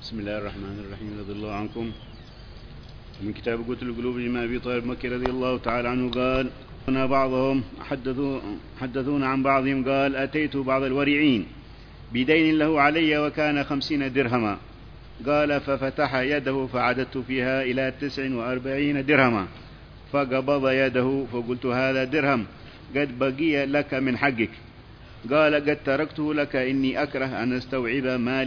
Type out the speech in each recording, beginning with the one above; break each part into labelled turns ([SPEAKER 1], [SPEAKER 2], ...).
[SPEAKER 1] بسم الله الرحمن الرحيم. رضي الله عنكم. من كتاب قوت القلوب لما أبي طالب مكي رضي الله تعالى عنه قال: بعضهم حدثونا عن بعضهم قال: أتيت بعض الورعين بدين له علي وكان 50 درهما، قال: ففتح يده فعددت فيها إلى 49 درهما، فقبض يده فقلت: هذا درهم قد بقي لك من حقك. قال: قد تركته لك، إني أكره أن أستوعب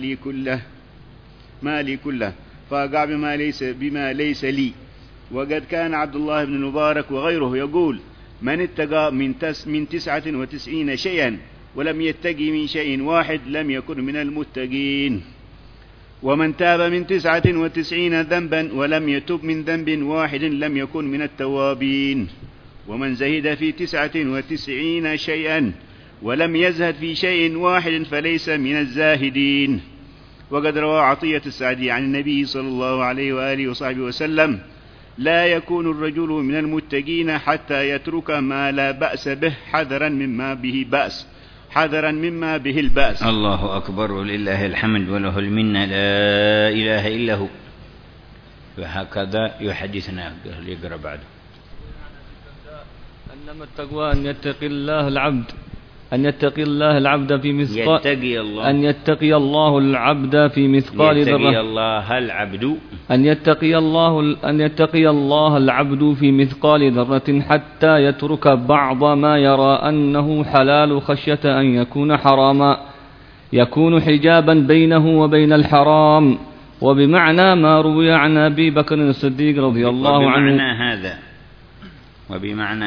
[SPEAKER 1] مالي كله فأقع بما ليس لي. وقد كان عبد الله بن المبارك وغيره يقول: من اتقى من 99 شيئا ولم يتقي من شيء واحد لم يكن من المتقين، ومن تاب من 99 ذنبا ولم يتب من ذنب واحد لم يكن من التوابين، ومن زهد في 99 شيئا ولم يزهد في شيء واحد فليس من الزاهدين. وقد روى عطية السعدي عن النبي صلى الله عليه وآله وصحبه وسلم: لا يكون الرجل من المتقين حتى يترك ما لا بأس به حذرا مما به البأس.
[SPEAKER 2] الله أكبر ولله الحمد وله المنة، لا إله إلا هو. وهكذا يحدثنا. يقرأ بعده.
[SPEAKER 3] أنما التقوى أن يتقي الله العبد في مثقال أن يتقي الله العبد في مثقال ذرة أن يتقي الله العبد في مثقال ذرة حتى يترك بعض ما يرى أنه حلال خشية أن يكون حراما يكون حجابا بينه وبين الحرام. وبمعنى ما روي عن أبي بكر الصديق رضي الله عنه.
[SPEAKER 2] وبمعنى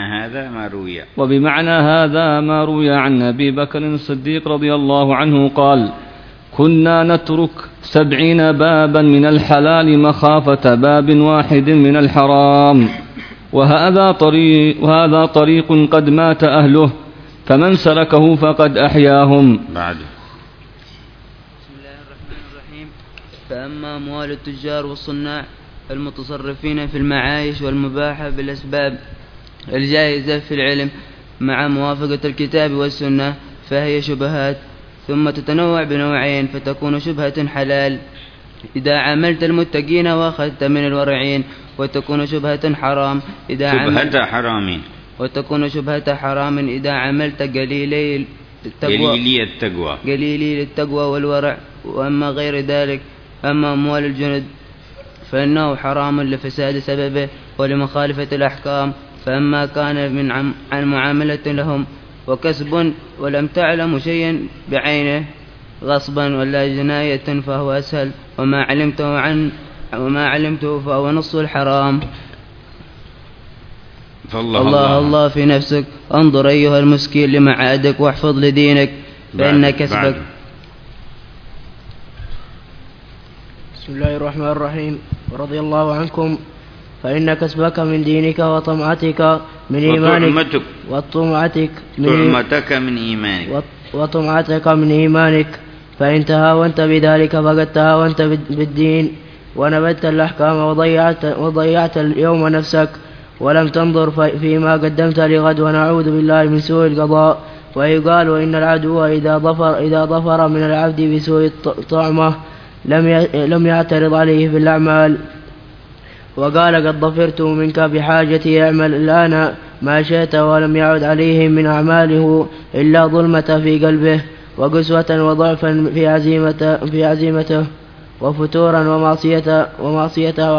[SPEAKER 3] هذا ما روي عن أبي بكر الصديق رضي الله عنه قال: كنا نترك 70 بابا من الحلال مخافة باب واحد من الحرام، وهذا طريق قد مات أهله، فمن سلكه فقد أحياهم.
[SPEAKER 2] بعد.
[SPEAKER 4] بسم الله الرحمن الرحيم. فأما أموال التجار والصناع المتصرفين في المعايش والمباحة بالأسباب الجائزة في العلم مع موافقة الكتاب والسنة فهي شبهات، ثم تتنوع بنوعين، فتكون شبهة حلال إذا عاملت المتقين وأخذت من الورعين، وتكون شبهة حرام شبهة حرام إذا عملت قليلي التقوى والورع. وأما غير ذلك، أما أموال الجند فإنه حرام لفساد سببه ولمخالفة الأحكام. فأما كان عن معاملة لهم وكسب ولم تعلم شيئا بعينه غصبا ولا جناية فهو أسهل، وما علمته فهو نص الحرام. الله في نفسك، انظر أيها المسكين لمعادك واحفظ لدينك فإن كسبك.
[SPEAKER 5] بسم الله الرحمن الرحيم. رضي الله عنكم. فإن كسبك من دينك وطمعتك من إيمانك وطمعتك من إيمانك، فإن تهاونت بذلك فقد تهاونت بالدين ونبذت الأحكام وضيعت اليوم نفسك، ولم تنظر فيما قدمت لغد، ونعوذ بالله من سوء القضاء. ويقال: وإن العدو إذا ظفر من العبد بسوء الطعمة لم يعترض عليه في الأعمال. وقال: قد ظفرت منك بحاجتي، اعمل الآن ما شئت، ولم يعد عليه من أعماله إلا ظلمة في قلبه وقسوة وضعفا في عزيمته وفتورا ومعصيته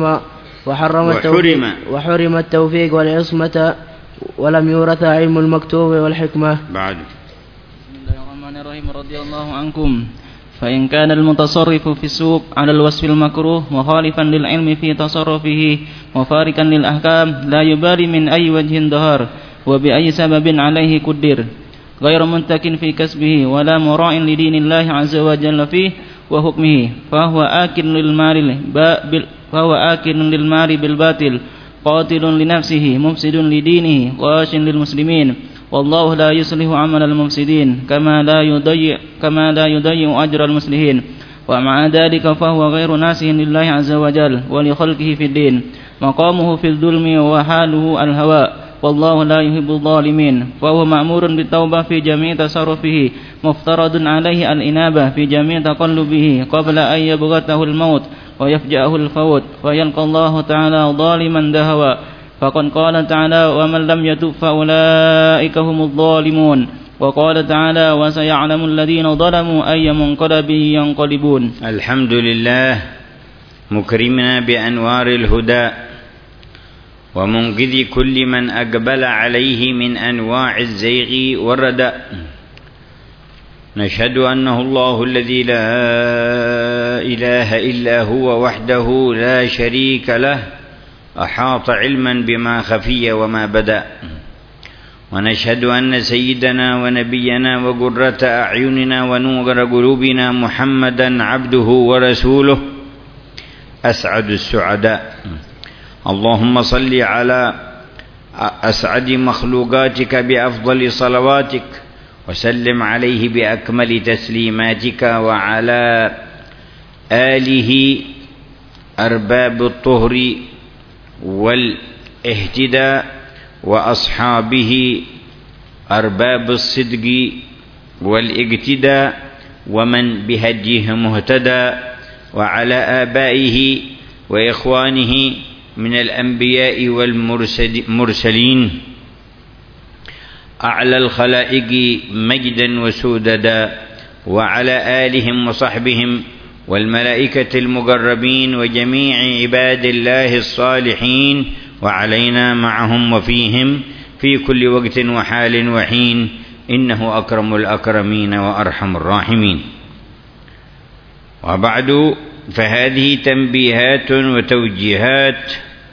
[SPEAKER 5] وحرم التوفيق والعصمة، ولم يورث علم المكتوب والحكمة.
[SPEAKER 2] بعد.
[SPEAKER 6] بسم الله الرحمن الرحيم. رضي الله عنكم. فإن كان المتصرف في السوق على الوصف المكروه مخالفا للعلم في تصرفه مفارقا للأحكام لا يبالي من أي وجه ظهر وبأي سبب عليه قدر، غير منتك في كسبه ولا مراع لدين الله عز وجل فيه وحكمه، فهو آكل للمال بالباطل، قاتل لنفسه، مفسد لدينه، غاش للمسلمين، والله لا يصلح عمل المفسدين كما لا يضيع أجر المصلحين. ومع ذلك فهو غير ناصح لله عز وجل ولخلقه في الدين، مقامه في الظلم وحاله الهواء، والله لا يحب الظالمين. فهو مأمور بالتوبة في جميع تصرفه، مفترض عليه الإنابة في جميع تقلبه قبل أن يبغته الموت ويفجأه الفوت فيلقى الله تعالى ظالما دهوا. فقد قال تعالى: ومن لم يتب فأولئك هم الظالمون. وقال تعالى: وسيعلم الذين ظلموا أي منقلب ينقلبون.
[SPEAKER 2] الحمد لله مكرمنا بأنوار الهدى ومنقذ كل من أقبل عليه من أنواع الزيغ والردى. نشهد أنه الله الذي لا إله إلا هو وحده لا شريك له، أحاط علما بما خفي وما بدأ. ونشهد أن سيدنا ونبينا وقرة أعيننا ونور قلوبنا محمدا عبده ورسوله أسعد السعداء. اللهم صل على أسعد مخلوقاتك بأفضل صلواتك، وسلم عليه بأكمل تسليماتك، وعلى آله أرباب الطهر والاهتداء، وأصحابه أرباب الصدق والاقتداء، ومن بهديه مهتدى، وعلى آبائه وإخوانه من الأنبياء والمرسلين أعلى الخلائق مجدا وسوددا، وعلى آلهم وصحبهم والملائكة المقربين وجميع عباد الله الصالحين، وعلينا معهم وفيهم في كل وقت وحال وحين، إنه أكرم الأكرمين وأرحم الراحمين. وبعد، فهذه تنبيهات وتوجيهات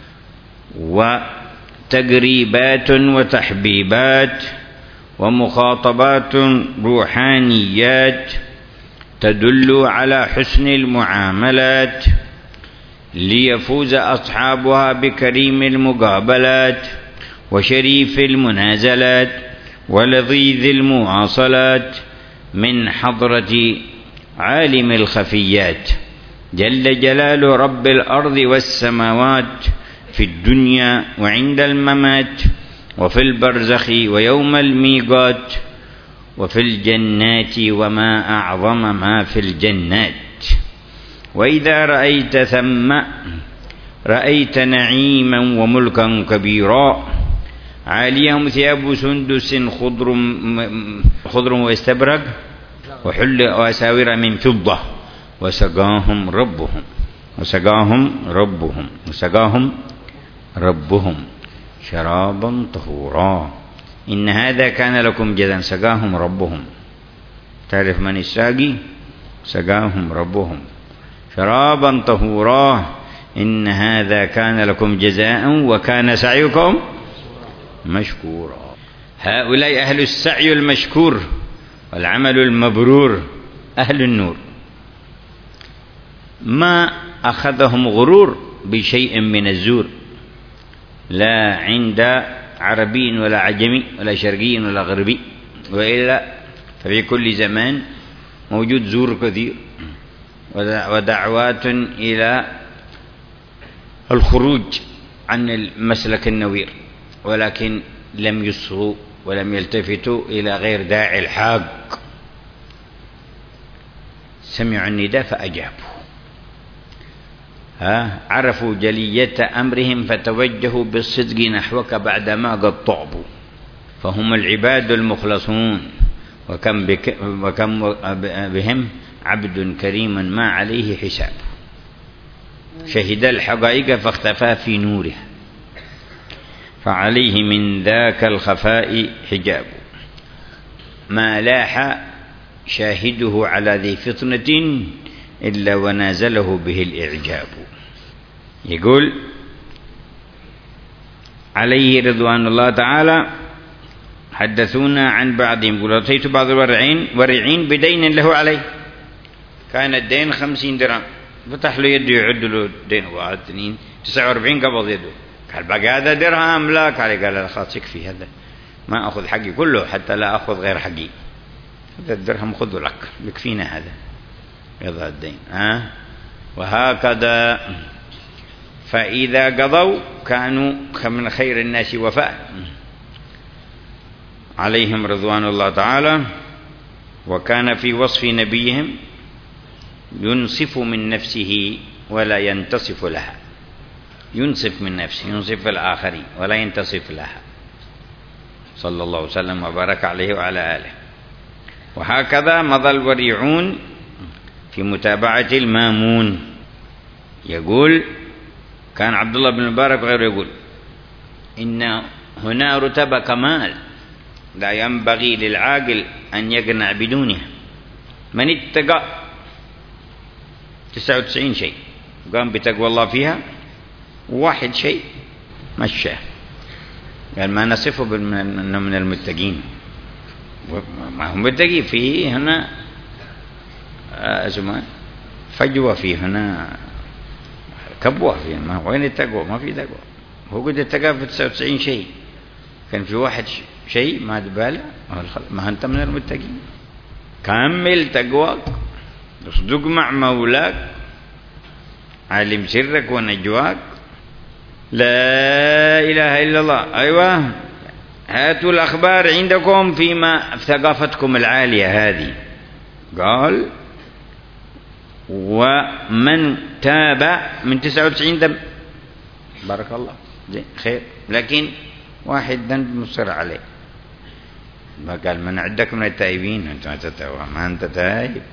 [SPEAKER 2] وتقريبات وتحبيبات ومخاطبات روحانيات تدل على حسن المعاملات، ليفوز أصحابها بكريم المقابلات وشريف المنازلات ولذيذ المواصلات من حضرة عالم الخفيات جل جلال رب الأرض والسماوات، في الدنيا وعند الممات، وفي البرزخ ويوم الميقات، وفي الجنات وما أعظم ما في الجنات. وإذا رأيت ثم رأيت نعيما وملكا كبيرا، عاليهم ثياب سندس خضر واستبرق، وحل وأساور من فضة، وسقاهم ربهم شرابا طهورا. إن هذا كان لكم جزاء. سقاهم ربهم، تعرف من الساقي؟ سقاهم ربهم شرابا طهورا. إن هذا كان لكم جزاء وكان سعيكم مشكورا. هؤلاء أهل السعي المشكور والعمل المبرور، أهل النور. ما أخذهم غرور بشيء من الزور، لا عند عربي ولا عجمي ولا شرقي ولا غربي، وإلا ففي كل زمان موجود زور كثير ودعوات إلى الخروج عن المسلك النوير، ولكن لم يصغوا ولم يلتفتوا إلى غير داعي الحق. سمعوا النداء فأجابوا، عرفوا جلية أمرهم فتوجهوا بالصدق نحوك بعدما قد طعبوا. فهم العباد المخلصون، وكم بهم عبد كريم ما عليه حساب، شهد الحقائق فاختفى في نوره، فعليه من ذاك الخفاء حجاب. ما لاح شاهده على ذي فطنة إلا ونازله به الإعجاب. يقول عليه رضوان الله تعالى: حدثونا عن بعضهم، يقول: أعطيت بعض الورعين بدين له عليه. كان الدين 50 درهم، فتح له يده يعد له الدين، 1 2 49 قبض يده. قال: بقى هذا درهم؟ لا. قال: خلاص يكفي هذا، ما أخذ حقي كله حتى لا أخذ غير حقي، هذا الدرهم خذه لك، يكفينا هذا، يضع الدين. وهكذا. فإذا قضوا كانوا من خير الناس وفاء، عليهم رضوان الله تعالى. وكان في وصف نبيهم ينصف من نفسه ولا ينتصف لها، ينصف من نفسه، ينصف الآخرين ولا ينتصف لها، صلى الله وسلم وبارك عليه وعلى آله. وهكذا مضى الوريعون في متابعة المامون. يقول كان عبد الله بن المبارك وغيره يقول إن هنا رتبة كمال لا ينبغي للعاقل أن يقنع بدونها. من اتقى 99 شيء قام بتقوى الله فيها، واحد شيء مشاه، قال ما نصفه من المتقين. ما هم متقين فيه هنا فجوة، فيه هنا كبوة، فيه ما وين التقوى؟ ما في تقوى. هو قد اتقى في 99 شيء، كان في واحد شيء ما دباله، ما أنت من المتقين. كمل تقواك، اصدق مع مولاك، علم سرك ونجواك، لا إله إلا الله. أيوة، هاتوا الأخبار عندكم فيما ثقافتكم العالية هذه. قال ومن تاب من 99 ذنب، بارك الله خير، لكن واحد ذنب مصر عليه. ما قال من عندك من التائبين أنت ما تتوب، ما أنت تائب،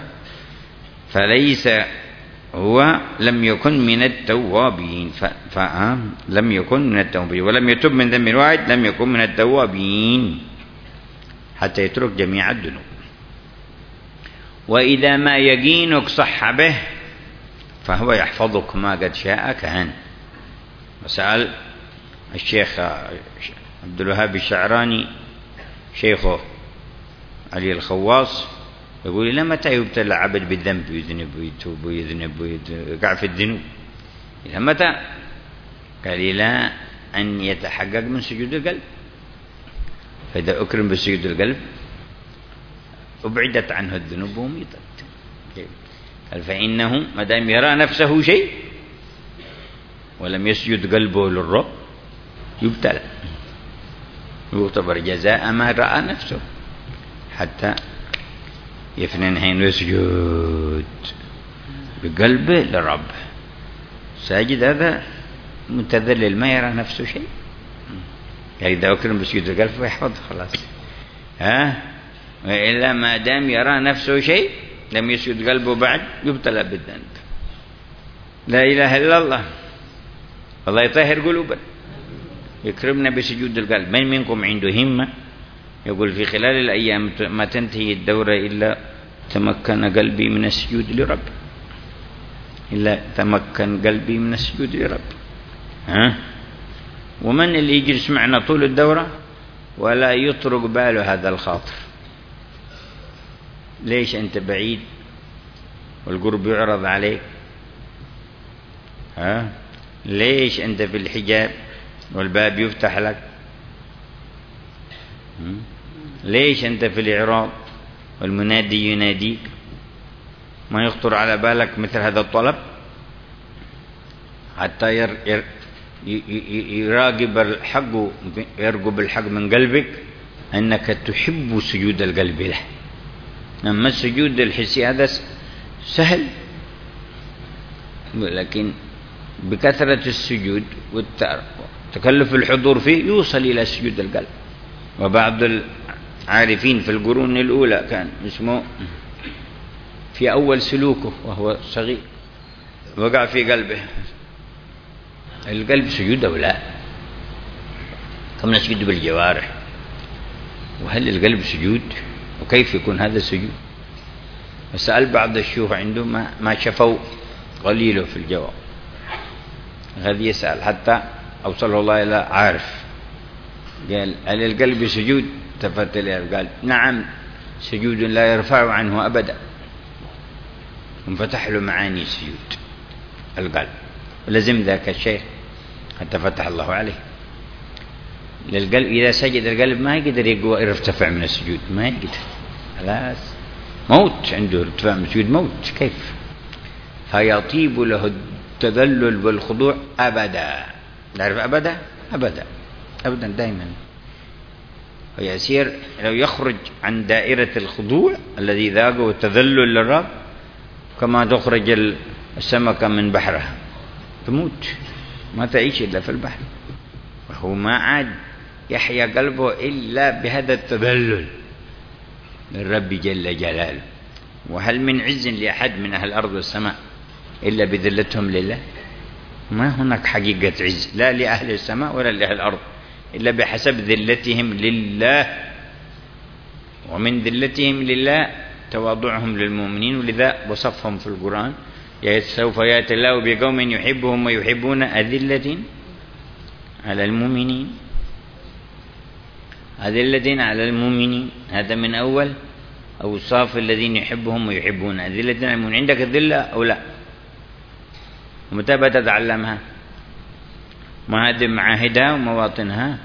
[SPEAKER 2] فليس هو لم يكن من التوابين، لم يكن من التوابين ولم يتب من ذنب واحد لم يكن من التوابين حتى يترك جميع الذنوب. وإذا ما يقينك صح به فهو يحفظك ما قد شاء كان. وسأل الشيخ عبد الوهاب الشعراني شيخه علي الخواص، يقول لما متى يبتلى عبد بالذنب يذنب ويتوب ويذنب ويقع في الذنوب؟ إلى متى؟ قال إلى أن يتحقق من سجود القلب. فإذا أكرم بسجود القلب أبعدت عنه الذنوب وميتت. قال فإنه ما دام يرى نفسه شيء ولم يسجد قلبه للرب يبتلى، يعتبر جزاء ما رأى نفسه حتى يفنن حين يسجد بقلبه للرب. ساجد هذا متذلل ما يرى نفسه شيء، يعني إذا أكرم بسجود القلب فيحفظ خلاص. وإلا ما دام يرى نفسه شيء لم يسجد قلبه بعد يبتلى بالذنب. لا إله إلا الله. الله يطهر قلوبنا، يكرمنا بسجود القلب. من منكم عنده همة يقول في خلال الأيام ما تنتهي الدورة إلا تمكن قلبي من السجود لرب، إلا تمكن قلبي من السجود لرب. ومن اللي يجلس معنا طول الدورة ولا يطرق باله هذا الخاطر؟ ليش أنت بعيد والقرب يعرض عليك؟ ليش أنت في الحجاب والباب يفتح لك؟ ليش أنت في الإعراض والمنادي يناديك؟ ما يخطر على بالك مثل هذا الطلب حتى يراقب الحق، يرقب الحق من قلبك أنك تحب سجود القلب له. أما السجود الحسي هذا سهل، لكن بكثرة السجود وتكلف الحضور فيه يوصل إلى سجود القلب. وبعض العارفين في القرون الأولى كان اسمه في أول سلوكه وهو صغير وقع في قلبه القلب سجود أو لا؟ كم نسجد بالجوارح، وهل القلب سجود؟ وكيف يكون هذا السجود؟ وسأل بعض الشيوخ عنده ما شفوا قليله في الجواب. هذا يسأل حتى أوصله الله إلى عارف، قال هل القلب سجود؟ التفت إليه قال نعم سجود لا يرفع عنه أبدا. انفتح له معاني سجود القلب، ولزم ذاك الشيخ حتى فتح الله عليه. للقلب إذا سجد القلب ما يقدر يرتفع من السجود، ما يقدر، خلاص موت عنده، ارتفاع من السجود موت. كيف؟ فيطيب له التذلل والخضوع أبدا. نعرف أبدا؟ أبدا أبدا دائما. ويصير لو يخرج عن دائرة الخضوع الذي ذاقه والتذلل للرب كما تخرج السمكة من بحرها تموت ما تعيش إلا في البحر، وهو ما عاد يحيا قلبه إلا بهذا التذلل للرب جل جلاله. وهل من عز لأحد من أهل الأرض والسماء إلا بذلتهم لله؟ ما هناك حقيقة عز لا لأهل السماء ولا لأهل الأرض إلا بحسب ذلتهم لله، ومن ذلتهم لله تواضعهم للمؤمنين، ولذا وصفهم في القرآن سوف يأتي الله بقوم يحبهم ويحبون أذلة على المؤمنين، أذلة على المؤمنين. هذا من أول أوصاف الذين يحبهم ويحبون أذلة على المؤمنين. عندك الذلة أو لا؟ متى بتتعلمها؟ ما هذه معاهدها ومواطنها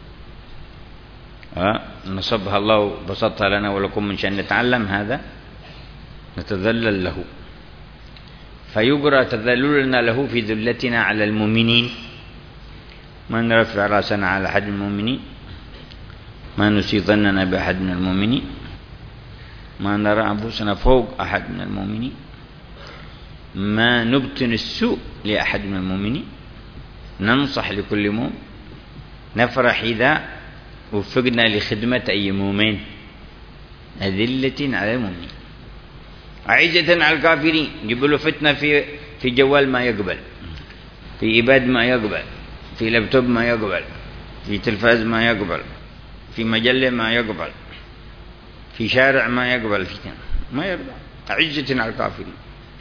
[SPEAKER 2] نصبها الله بسطها لنا ولكم من شأن نتعلم هذا نتذلل له، فيقرأ تذللنا له في ذلتنا على المؤمنين. ما نرفع رأسنا على أحد المؤمنين، ما نسيء ظننا بأحد من المؤمنين، ما نرى أنفسنا فوق أحد من المؤمنين، ما نبطن السوء لأحد من المؤمنين، ننصح لكل مؤمن، نفرح إذا وفقنا لخدمة أي مؤمن. أذلة على المؤمنين أعزة على الكافرين. يقبلوا فتنة في جوال ما يقبل، في إيباد ما يقبل، في لابتوب ما يقبل، في تلفاز ما يقبل، في مجلة ما يقبل، في شارع ما يقبل، ما يرضى. أعزة على الكافرين.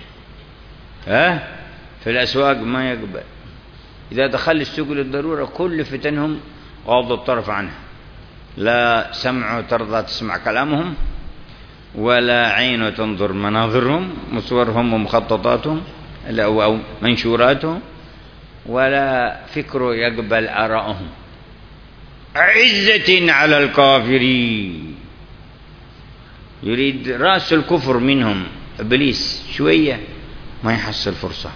[SPEAKER 2] في الأسواق ما يقبل. إذا دخل السوق للضرورة كل فتنهم غاض الطرف عنها، لا سمع ترضى تسمع كلامهم، ولا عين تنظر مناظرهم وصورهم ومخططاتهم أو منشوراتهم، ولا فكر يقبل آراءهم. أعزة على الكافرين. يريد رأس الكفر منهم إبليس شوية ما يحصل فرصة،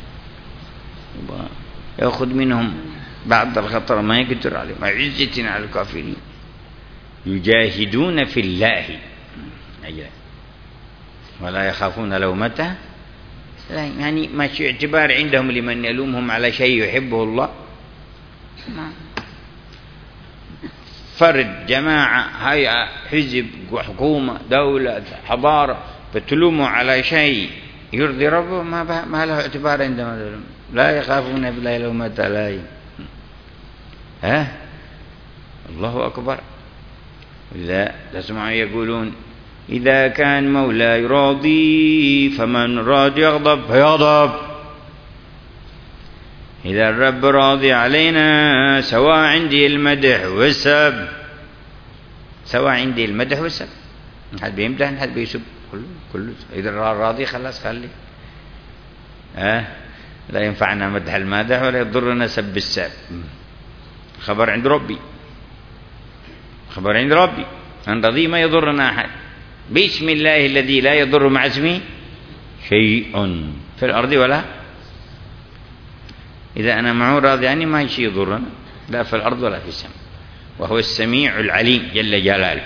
[SPEAKER 2] يأخذ منهم بعض الخطر ما يقدر عليهم. أعزة على الكافرين يجاهدون في الله ولا يخافون لومته، يعني ما شيء اعتبار عندهم لمن يلومهم على شيء يحبه الله. فرد، جماعة، هيئة، حزب، حكومة، دولة، حضارة فتلوموا على شيء يرضي ربه ما له اعتبار عندهم. لا يخافون بالله لومة لائم. الله أكبر. لا تسمعوا يقولون إذا كان مولاي راضي فمن راد يغضب فيغضب. إذا الرب راضي علينا سواء عندي المدح والسب، سواء عندي المدح والسب، حد بيمدح حد بيسب، كله إذا راضي خلاص خلي. لا ينفعنا مدح المادح ولا يضرنا سب الساب. خبر عند ربي، خبر عند ربي أن رضي ما يضرنا أحد. بسم الله الذي لا يضر مع اسمه شيء في الأرض ولا، إذا أنا معه راضي يعني ما شيء يضرنا لا في الأرض ولا في السماء، وهو السميع العليم جل جلاله.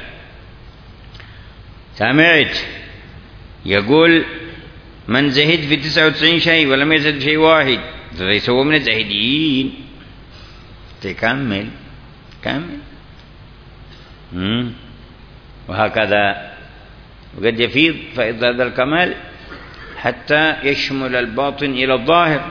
[SPEAKER 2] سمعت يقول من زهد في 99 شيء ولم يزهد شيء واحد ليس هو من الزاهدين. تكمل كمل. وهكذا وقد يفيض فإذا هذا الكمال حتى يشمل الباطن إلى الظاهر.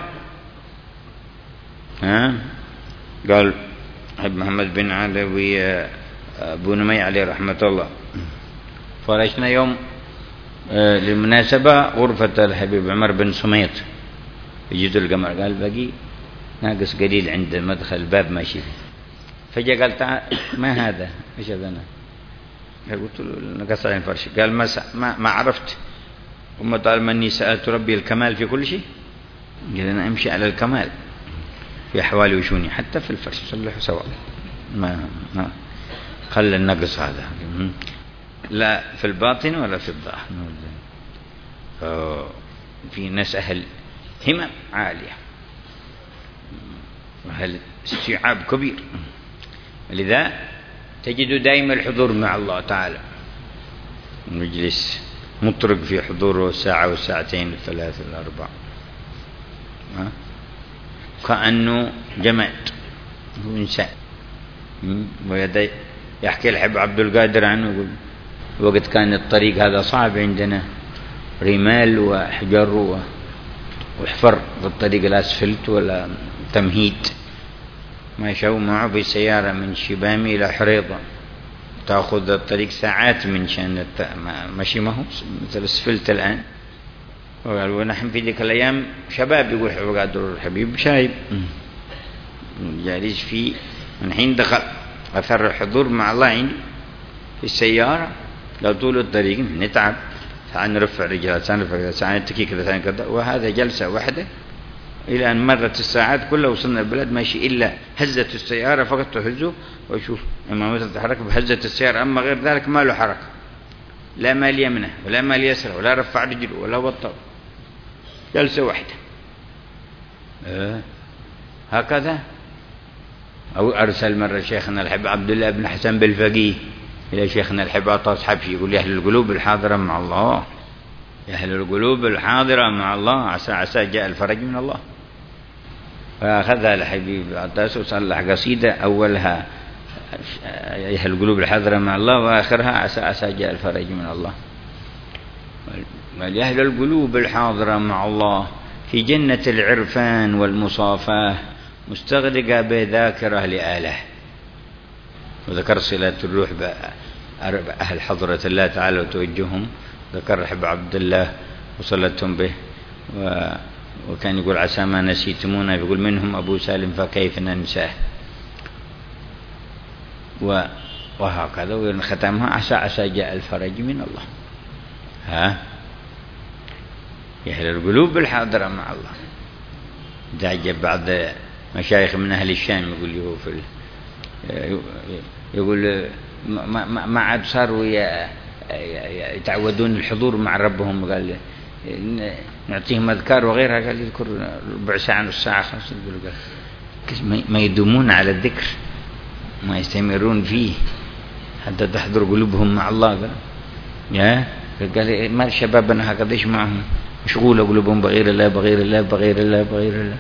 [SPEAKER 2] قال حب محمد بن علوي أبو نمي عليه رحمة الله، فرشنا يوم للمناسبة غرفة الحبيب عمر بن سميط في جزء القمر، قال باقي ناقص قليل عند مدخل الباب ماشي فيه. فجأة قال تعال ما هذا ايش هذا؟ أنا قلت له نقص على الفرش. قال ما عرفت ثم طالما اني سألت ربي الكمال في كل شيء، قال انا امشي على الكمال في احوالي وشوني حتى في الفرش صلحوا سواء، ما خلى النقص هذا لا في الباطن ولا في الظاهر. في ناس أهل همم عالية وأهل استيعاب كبير، لذا تجد دائما الحضور مع الله تعالى، نجلس مطرق في حضوره ساعة والساعتين والثلاث والأربع، كأنه جماد، هو إنسان. يحكي الحب عبد القادر عنه، يقول وقت كان الطريق هذا صعب عندنا، رمال وحجر وحفر بالطريق الأسفلت ولا تمهيد، ما شاءوا معه بسيارة من شبامي إلى حريضة تأخذ الطريق ساعات من شان ماشي، ما هو مثل الأسفلت الآن. ونحن في ذيك الأيام شباب، يقول حب قادر الحبيب شايب جالس فيه، من حين دخل أثر الحضور مع الله عندي في السيارة، لو طول الطريق نتعب، ساعة نرفع رجلات، ساعة نرفع رجلات، ساعة نتكي كذا، ساعة كذا، وهذا جلسة واحدة إلى أن مرت الساعات كلها، وصلنا البلد ماشي إلا هزة السيارة فقط تهزه ويشوف إمامته تتحرك بهزة السيارة، أما غير ذلك ما له حركة، لا مال يمنه ولا مال يسره ولا رفع رجله ولا وطأ، جلسة واحدة. هكذا. أو أرسل مرة شيخنا الحب عبد الله بن حسن بالفقيه إلى شيخنا الحب عطاس حبشي، يقول: يا أهل القلوب الحاضرة مع الله، يا أهل القلوب الحاضرة مع الله، عسى عسى جاء الفرج من الله. فأخذها الحبيب عطاس وصلح قصيدة أولها يا أهل القلوب الحاضرة مع الله، وآخرها عسى عسى جاء الفرج من الله. يا أهل القلوب الحاضرة مع الله في جنة العرفان والمصافاة، مستغرقة بذاكرة لآله. وذكر صلة الروح بأهل حضرة الله تعالى وتوجههم، ذكر حب عبد الله وصلتهم به، وكان يقول: عسى ما نسيتمونا، يقول منهم أبو سالم فكيف ننساه. وهكذا، وختمها عسى عسى جاء الفرج من الله. يا أهل القلوب الحاضرة مع الله. تعجب بعض مشايخ من أهل الشام يقول ما عاد صاروا يتعودون الحضور مع ربهم، قال نعطيهم أذكار وغيرها، قال يذكر ربع ساعة نص ساعة 5 دقائق، ما يدومون على الذكر، ما يستمرون فيه حتى تحضر قلوبهم مع الله. قال ما شبابنا هكذا، إيش معهم؟ مشغولة قلوبهم بغير الله بغير الله بغير الله بغير الله.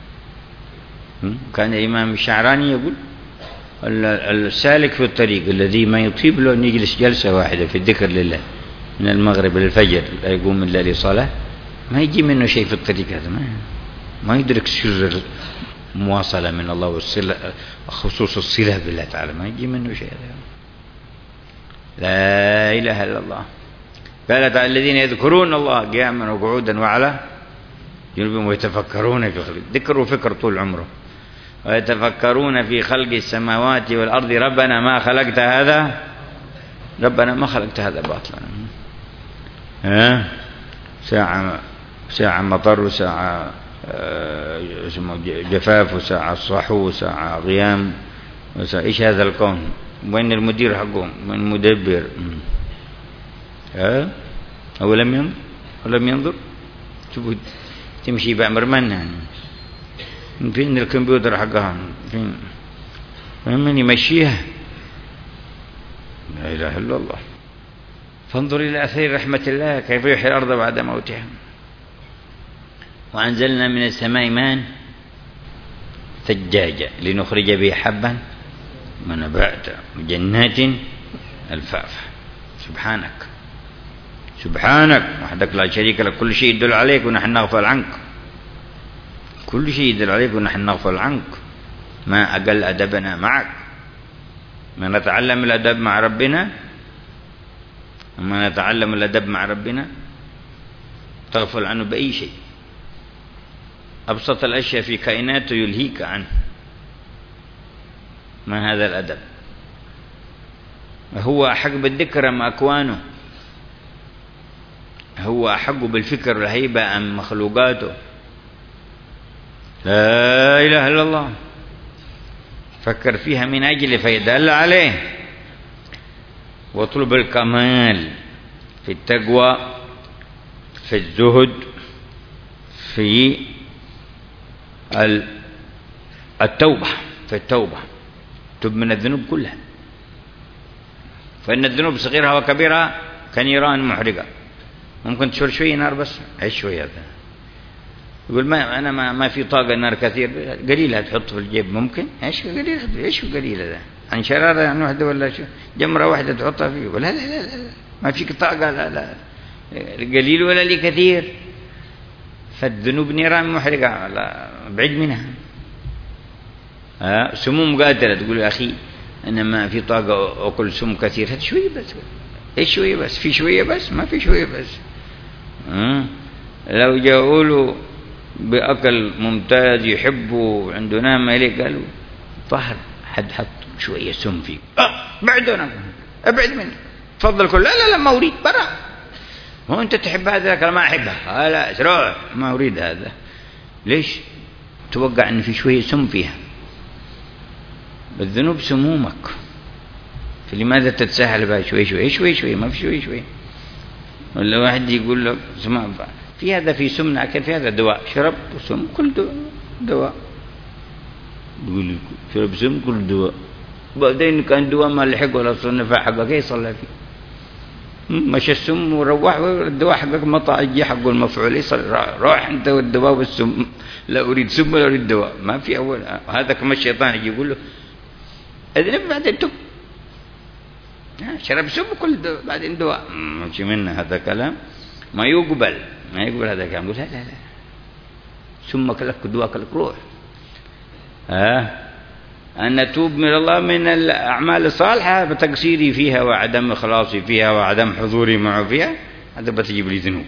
[SPEAKER 2] كان الإمام الشعراني يقول: السالك في الطريق الذي ما يطيب له أن يجلس جلسة واحدة في الذكر لله من المغرب للفجر لا يقوم إلا لصلاة، ما يجي منه شيء في الطريق هذا، ما يدرك سر المواصلة من الله والصلة، خصوص الصلة بالله تعالى، ما يجي منه شيء. لا إله إلا الله. قال تعالى: الذين يذكرون الله قياما وقعودا وعلى جنوبهم ويتفكرون في خلق، ذكر وفكر طول عمره، ويتفكرون في خلق السماوات والأرض ربنا ما خلقت هذا، ربنا ما خلقت هذا باطلا. ساعة مطر، وساعة جفاف، وساعة صحو، وساعة غيام، إيش هذا الكون؟ وين المدير حقهم؟ وين المدبر؟ أولم ينظر شوفوا تمشي بأمر من فين الكمبيوتر حقها، فين من يمشيها؟ لا إله إلا الله. فانظر إلى أثير رحمة الله كيف يحيي الأرض بعد موتها. وأنزلنا من السماء ماء ثجاجا لنخرج به حبا ونباتا وجنات ألفافا. سبحانك وحدك لا شريك لك، كل شيء يدل عليك ونحن نغفل عنك، كل شيء يدل عليك ونحن نغفل عنك. ما أقل أدبنا معك، ما نتعلم الأدب مع ربنا، وما نتعلم الأدب مع ربنا تغفل عنه بأي شيء. أبسط الأشياء في كائناته يلهيك عنه. ما هذا الأدب؟ هو أحق بالذكر أم أكوانه؟ هو أحق بالفكر والهيبة أم مخلوقاته؟ لا إله إلا الله. فكر فيها من أجل فيدل عليه. واطلب الكمال في التقوى، في الزهد، في التوبة، في التوبة تب من الذنوب كلها، فإن الذنوب صغيرها وكبيرها كنيران محرقة. ممكن تشعر شوية نار بس عيش شوية هذا. يقول أنا ما في طاقة نار كثير، قليلة تحط في الجيب ممكن عيش قليل، عيش قليلة ده عن شرارة يعني واحدة ولا شو جمرة واحدة تحطها فيه. يقول لا لا لا لا ما فيك طاقة، لا لا قليل ولا لي كثير. فالذنوب نيران محرقة، لا بعيد منها. سموم قاتلة. تقول يا أخي أنا ما في طاقة أكل سم كثير، هات شوية بس. إيش شوية بس؟ في شوية بس؟ ما في شوية بس. لو جاءوا له بأكل ممتاز يحبه عنده نام عليه، قالوا طهر حد حط شوية سم فيك، بعدنا ابعد مني تفضل كل. لا لا لا ما أريد برا. هو أنت تحب هذا لكن ما أحبها. لا روح ما أريد هذا. ليش؟ توقع أن في شوية سم فيها. بالذنوب سمومك، فلماذا تتساهل بها شوي شوي شوي شوي؟ ما في شوي شوي. ولا واحد يقول لك اسمع في هذا في سم لكن في هذا دواء، شرب سم كل دواء. يقول شرب سم كل دواء، بعدين كان دواء ما لحق ولا صنفع حقك ايه صلى فيه. مشى السم وروح والدواء حقك مطع يجي حقه المفعول يصلي. روح انت والدواء والسم، لا اريد سم ولا اريد دواء. ما في اول هذا كما الشيطان يجي يقول له اذنب بعدين تب، شرب سم كل دواء بعدين دواء. مش منه هذا كلام ما يقبل، ما يقبل هذا الكلام. يقول لا لا لا سمك لك دواك لك روح. أن نتوب من الله من الأعمال الصالحة بتقصيري فيها وعدم إخلاصي فيها وعدم حضوري معه فيها، هذا بتجيب لي ذنوب.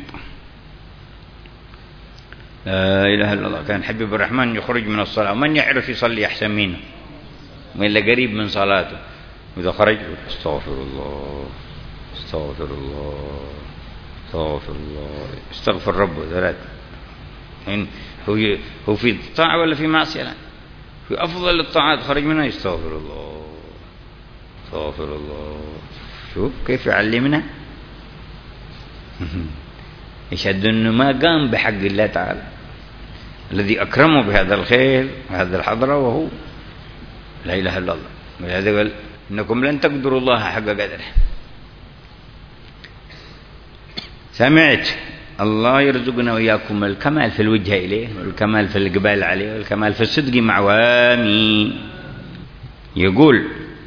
[SPEAKER 2] لا إله إلا الله. كان حبيب الرحمن يخرج من الصلاة ومن يعرف يصلي أحسن منه وإلا قريب من صلاته، وإذا خرج استغفر الله استغفر الله استغفر الله استغفر ربه ثلاثة. هو في طاعة ولا في معصية؟ لا، في أفضل الطاعات خرج منها يستغفر الله استغفر الله. شوف كيف يعلمنا. يشهد أنه ما قام بحق الله تعالى الذي أكرمه بهذا الخير وهذا الحضرة، وهو لا إله إلا الله. ولهذا قال إنكم لن تقدروا الله حق قدره. سمعت الله يرزقنا وإياكم الكمال في الوجه إليه والكمال في الإقبال عليه والكمال في الصدق مع وامي. يقول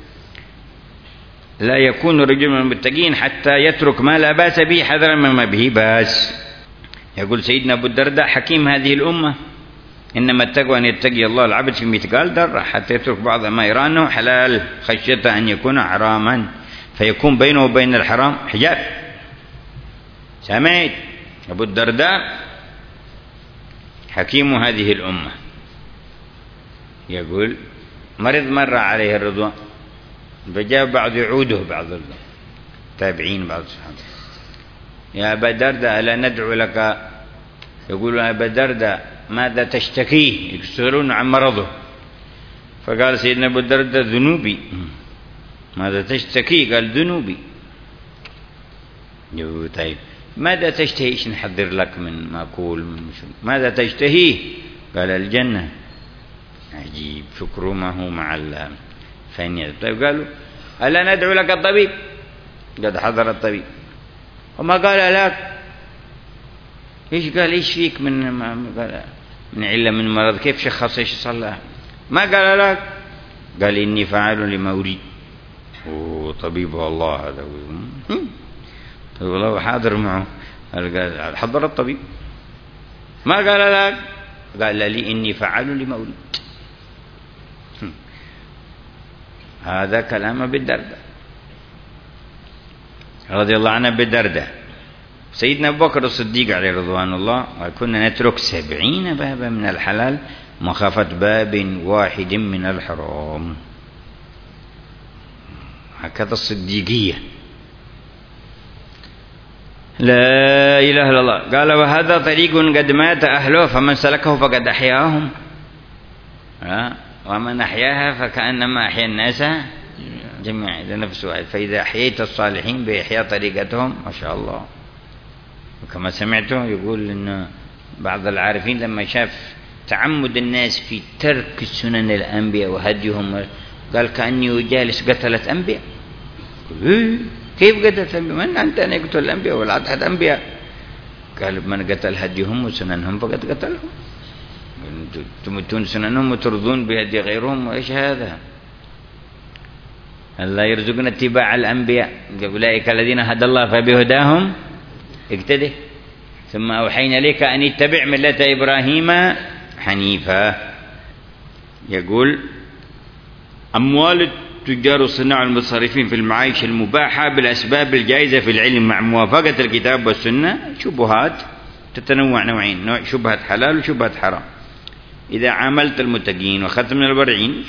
[SPEAKER 2] لا يكون رجل من المتقين حتى يترك ما لا باس به حذرا مما به باس. يقول سيدنا أبو الدرداء حكيم هذه الأمة إنما التقوى أن يتقي الله العبد في مثقال ذرة حتى يترك بعض ما يرى أنه حلال خشية أن يكون حراما فيكون بينه وبين الحرام حجاب. سمعت أبو الدرداء حكيم هذه الأمة يقول مرض مر عليه الرضوان فجاء بعض يعوده بعض التابعين بعض الصحابة يا أبا الدرداء ألا ندعو لك؟ يقول يا أبا الدرداء ماذا تشتكيه؟ يسألون عن مرضه. فقال سيدنا أبو الدرداء ذنوبي. ماذا تشتكي؟ قال ذنوبي. يقول طيب ماذا تشتهي؟ ايش نحضر لك من ماكول من ماذا تشتهيه؟ قال الجنة. عجيب شكره ما هو مع الفانية. طيب قالوا ألا ندعو لك الطبيب؟ قد حضر الطبيب. وما قال لك ايش؟ قال ايش فيك من قال من علة من مرض؟ كيف شخص ايش صلى؟ ما قال لك؟ قال إني فعال لما أريد. طبيب الله هذا. طيب والله حاضر معه. قال حضر الطبيب. ما قال لك؟ قال لي إني فعال لما أريد. هذا كلام أبي الدرداء رضي الله عنه. أبي الدرداء سيدنا أبو بكر الصديق عليه رضوان الله وكنا نترك 70 بابا من الحلال مخافة باب واحد من الحرام. هكذا الصديقية. لا إله إلا الله. قال وهذا طريق قد مات أهله فمن سلكه فقد أحياهم ومن أحياها فكأنما أحيا الناس جميعا. إذا نفس واحد. فإذا أحييت الصالحين بإحياء طريقتهم ما شاء الله. وكما سمعته يقول أن بعض العارفين لما شاف تعمد الناس في ترك سنن الأنبياء وهديهم قال كأني أجالس قتلة أنبياء. كيف قتلت الأنبياء؟ من أنت أن يقتل الأنبياء ولا أحد أنبياء؟ قال من قتل هديهم وسننهم فقد قتلهم. تمتون سننهم وترضون بهدي غيرهم، وإيش هذا؟ الله يرزقنا اتباع الأنبياء. أولئك الذين هدى الله فبهداهم اقتده. ثم أوحينا لك أن اتبع ملة إبراهيم حنيفا. يقول أموال التجار والصناع المتصرفين في المعايش المباحة بالأسباب الجائزة في العلم مع موافقة الكتاب والسنة شبهات تتنوع نوعين، نوع شبهة حلال وشبهة حرام. إذا عاملت المتقين وأخذت من الورعين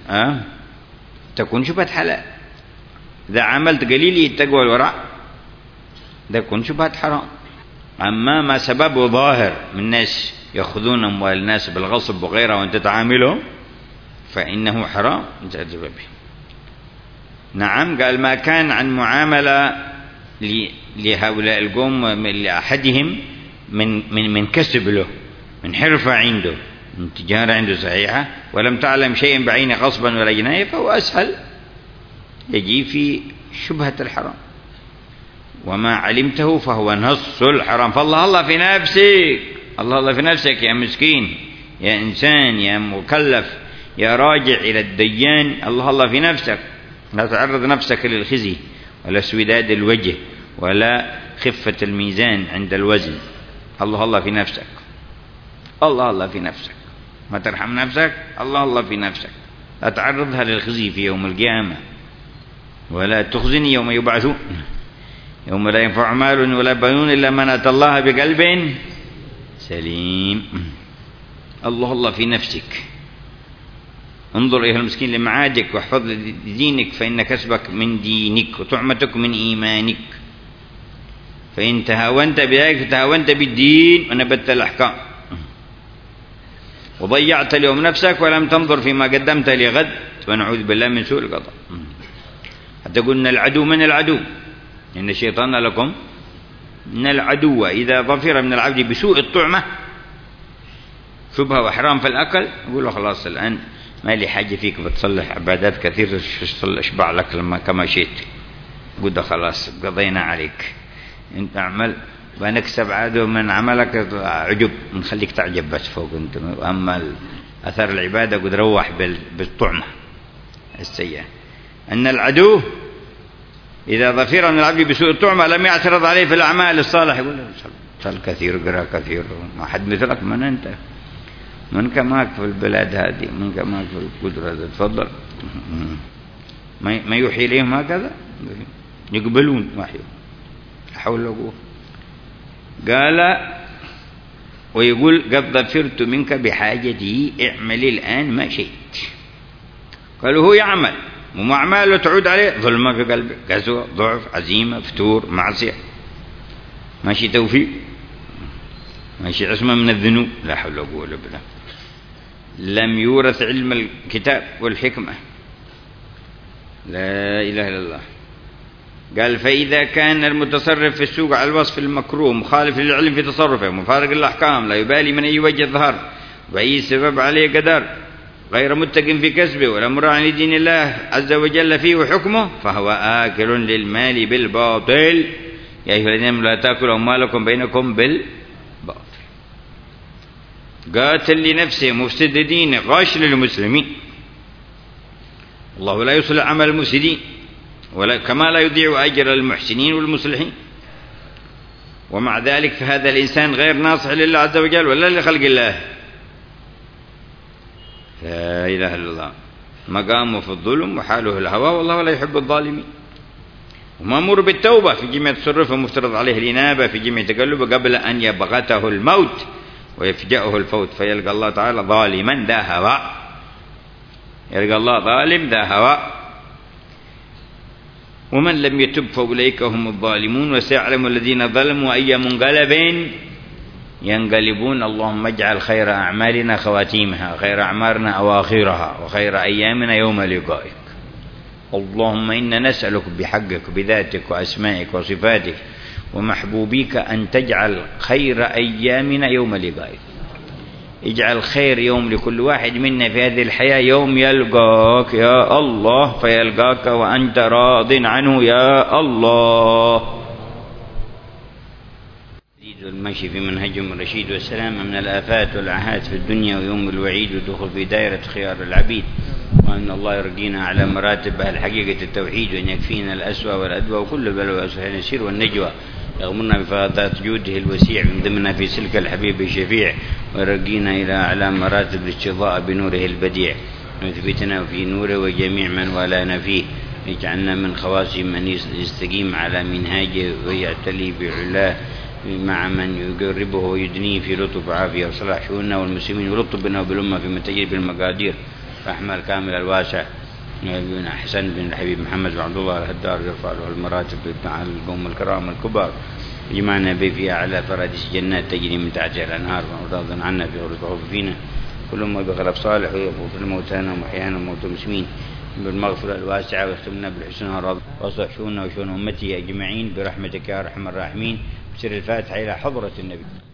[SPEAKER 2] تكون شبهة حلال. إذا عاملت قليل التقوى والورع تكون شبهة حرام. أما ما سببه ظاهر من الناس يأخذون أموال الناس بالغصب وغيرها وأنت تعاملهم فإنه حرام. نعم. قال ما كان عن معاملة لهؤلاء القوم لأحدهم من كسب له، من حرفة عنده، من تجارة عنده صحيحة، ولم تعلم شيئا بعين غصبا ولا جناية، فهو أسهل يجي في شبهة الحرام. وما علمته فهو نص الحرام. فالله الله في نفسك، الله الله في نفسك يا مسكين، يا إنسان، يا مكلف، يا راجع إلى الديان. الله الله في نفسك، لا تعرض نفسك للخزي ولا سوداد الوجه ولا خفة الميزان عند الوزن. الله الله في نفسك، الله الله في نفسك. ما ترحم نفسك، الله الله في نفسك. لا تعرضها للخزي في يوم القيامة، ولا تخزني يوم يبعثون يوم لا ينفع مال ولا بنون إلا من أتى الله بقلب سليم. الله الله في نفسك. انظر أيها المسكين لمعادك واحفظ دينك، فإن كسبك من دينك وطعمتك من إيمانك. فإن تهاونت بذلك فتهاونت بالدين ونبت الأحكام، وضيعت اليوم نفسك ولم تنظر فيما قدمت لغد، ونعوذ بالله من سوء القضاء. حتى قلنا العدو من العدو، إن الشيطان لكم من العدو. إذا ظفر من العبد بسوء الطعمة شبهة وحرام في الأكل، يقول له خلاص الآن ما لي حاجة فيك، بتصلح عبادات كثير اشبع لك لما كما شئت. قد خلاص قضينا عليك، انت اعمل ونكسب عدو من عملك عجب، نخليك تعجب بس فوق انت. أما أثر العبادة قد روح بالطعمة السيئة. أن العدو إذا ظفر من العبد بسوء الطعمة لم يعترض عليه في الأعمال الصالحة، يقول له صل كثير، قرأ كثير، ما حد مثلك، من أنت، من كماك في البلاد هذه، من كماك في القدرة هذه، تفضل. ما يوحي إليهم هكذا، يقبلون وحيه. حول وقوة. قال ويقول قد ظفرت منك بحاجتي، اعمل الآن ما شئت. قالوا هو يعمل وما أعماله تعود عليه ظلمة في قلبه، قسوة، ضعف، عزيمة، فتور، معصية، ماشي توفيق، ماشي عصمة من الذنوب. لا حول ولا قوة إلا بالله. لم يورث علم الكتاب والحكمة. لا إله إلا الله. قال فإذا كان المتصرف في السوق على الوصف المكروه مخالف للعلم في تصرفه مفارق الأحكام، لا يبالي من أي وجه ظهر وأي سبب عليه قدر، غير متقن في كسبه ولا مراعٍ لدين الله عز وجل فيه وحكمه، فهو آكل للمال بالباطل. يا أيها الذين آمنوا لا تأكلوا أموالكم بينكم بالباطل. قاتل لنفسه، مفسد دينه، غاش للمسلمين. الله لا يصلح عمل المفسدين كما لا يضيع أجر المحسنين والمصلحين. ومع ذلك فهذا الإنسان غير ناصح لله عز وجل ولا لخلق الله. لا إله إلا الله. مقامه في الظلم وحاله الهوى، والله لا يحب الظالمين. ومأمور بالتوبة في جميع تصرفه، مفترض عليه الإنابة في جميع تقلبه قبل أن يبغته الموت ويفجأه الفوت، فيلقى الله تعالى ظالما ذا هوى. يلقى الله ظالم ذا هوى. ومن لم يتب فأولئك هم الظالمون، وسيعلم الذين ظلموا أي منقلب ينقلبون. اللهم اجعل خير أعمالنا خواتيمها، خير أعمارنا أواخرها، وخير أيامنا يوم لقائك. اللهم إنا نسألك بحقك بذاتك وأسمائك وصفاتك ومحبوبيك أن تجعل خير أيامنا يوم لقائك. اجعل خير يوم لكل واحد منا في هذه الحياة يوم يلقاك يا الله، فيلقاك وأنت راض عنه يا الله. المشي في منهجهم الرشيد والسلام من الآفات والعهات في الدنيا ويوم الوعيد والدخول في دائرة خيار العبيد، وأن الله يرقينا على مراتب أهل حقيقة التوحيد، وأن يكفينا الأسوأ والأدوى وكل البلوى والسهل اليسير والنجوى، يغمرنا بفضات جوده الوسيع من ضمننا في سلك الحبيب الشفيع، ويرقينا إلى أعلى مراتب الاستضاء بنوره البديع، ويثبتنا في نوره وجميع من والانا فيه، يجعلنا من خواص من يستقيم على منهاجه ويعتلي بعلاه مع من يقربه ويدنيه في لطف وعافية وصلاح شؤوننا والمسلمين، ولطف بنا وبالأمة فيما تجري بالمقادير، رحمة الكامل الواسع بن حسن بن الحبيب محمد بن عبد الله الهدار، يرفع له المراتب مع القوم الكرام الكبار، يجمعنا به في أعلى فرادس جنات تجري من تحتها الأنهار، وراضا عنا في غرفه فينا كل ما بخلف صالح، ويغفر موتانا ومحيانا وموت المسلمين بالمغفرة الواسعة، ويختمنا بالحسنى والرضا، واصلح شؤوننا وشؤون أمتي أجمعين برحمتك يا أرحم الراحمين. بسر الفاتحة إلى حضرة النبي.